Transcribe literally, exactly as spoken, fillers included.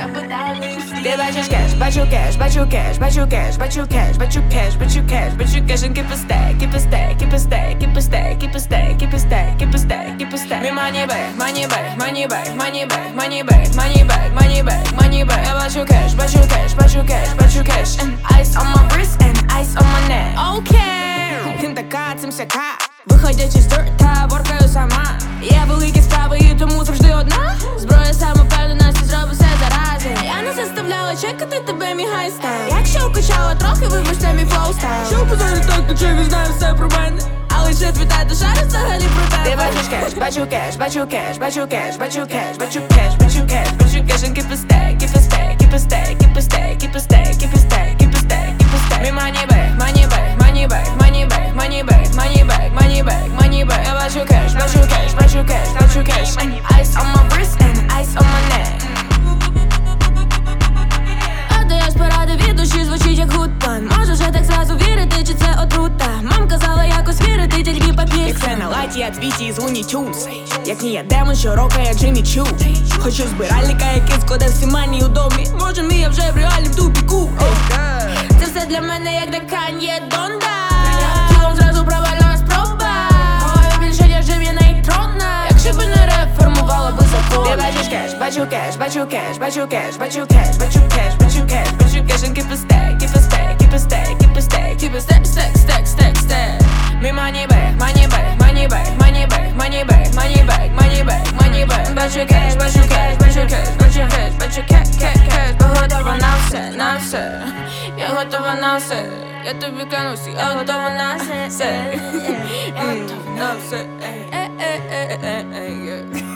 я питаю не всі. Ти бачиш кеш, бачу кеш, бачу кеш, бачу кеш, бачу кеш, бачу кеш, бачу кеш, бачу кеш. And keep it stack, keep it stack, keep it stack, keep it stack, keep it stack, keep it stack, keep it stack, keep it stack. Me money back, money back, money back, money back, money back, money back, money back, money back. Я бачу кеш, бачу кеш, бачу кеш, бачу кеш. And ice on my wrist and ice on my neck. Okay. Він така, цим сяка. Виходячи з дурта, воркаю сама. Є великі справи і тому завжди одна. Зброя самовпевненості, зроби все зарази. Я не заставляла чекати тебе, мій гайстайл. Якщо укачала трохи, вибач, це мій флоустайл. Що позорі так, то чи він знає все про мене. Але ще твій тато шарить взагалі про тебе. Ти бачиш кеш, бачу кеш, бачу кеш, бачу кеш, бачу кеш, бачу кеш, бачу кеш, бачу кеш. And keep it stack, keep it stack, keep it stack, keep it stack, keep it stack, keep it stack, keep it stack, keep it stack. Me money back, money back, money back, money back, money back, money back, money back, money back. Я бачу кеш, бачу кеш, бачу кеш, бачу кеш. And ice on my wrist and ice on my neck. А де я споради від душі звучить як гудбан. Можу вже так зразу вірити, чи це отрута. Мам казала якось вірити, тільки по пісні. Як це на латі, як твіті з Луні Тюнс. Як ні я демон, що рокає Джиммі Чу. Хочу збиральника, який складе всі манії у домі. Може мій, я вже в реальнім тупіку. Це все для мене, як де Кан'є Донда. Тілом зразу провальна спроба. Моє більше, ніж Джиммі Нейтрона. Якщо б не реформувала би закон. Ти бачиш кеш, бачу кеш, бачу кеш, бачу кеш, бачу кеш, бачу кеш, бачу кеш, бачу кеш. And keep it stack, keep it stack, keep it stack, keep it stack, keep it stack, stack, stack, stack, stack. Me money back, money back, money back, money back, money back, money back, money back, money back. Бачу кеш, бачу кеш, бачу кеш, бачу кеш, бачу кеш, кеш, кеш. Бо готова на все, на все. Я готова на все. Я тобі клянусь, я готова на все. Я готова на все.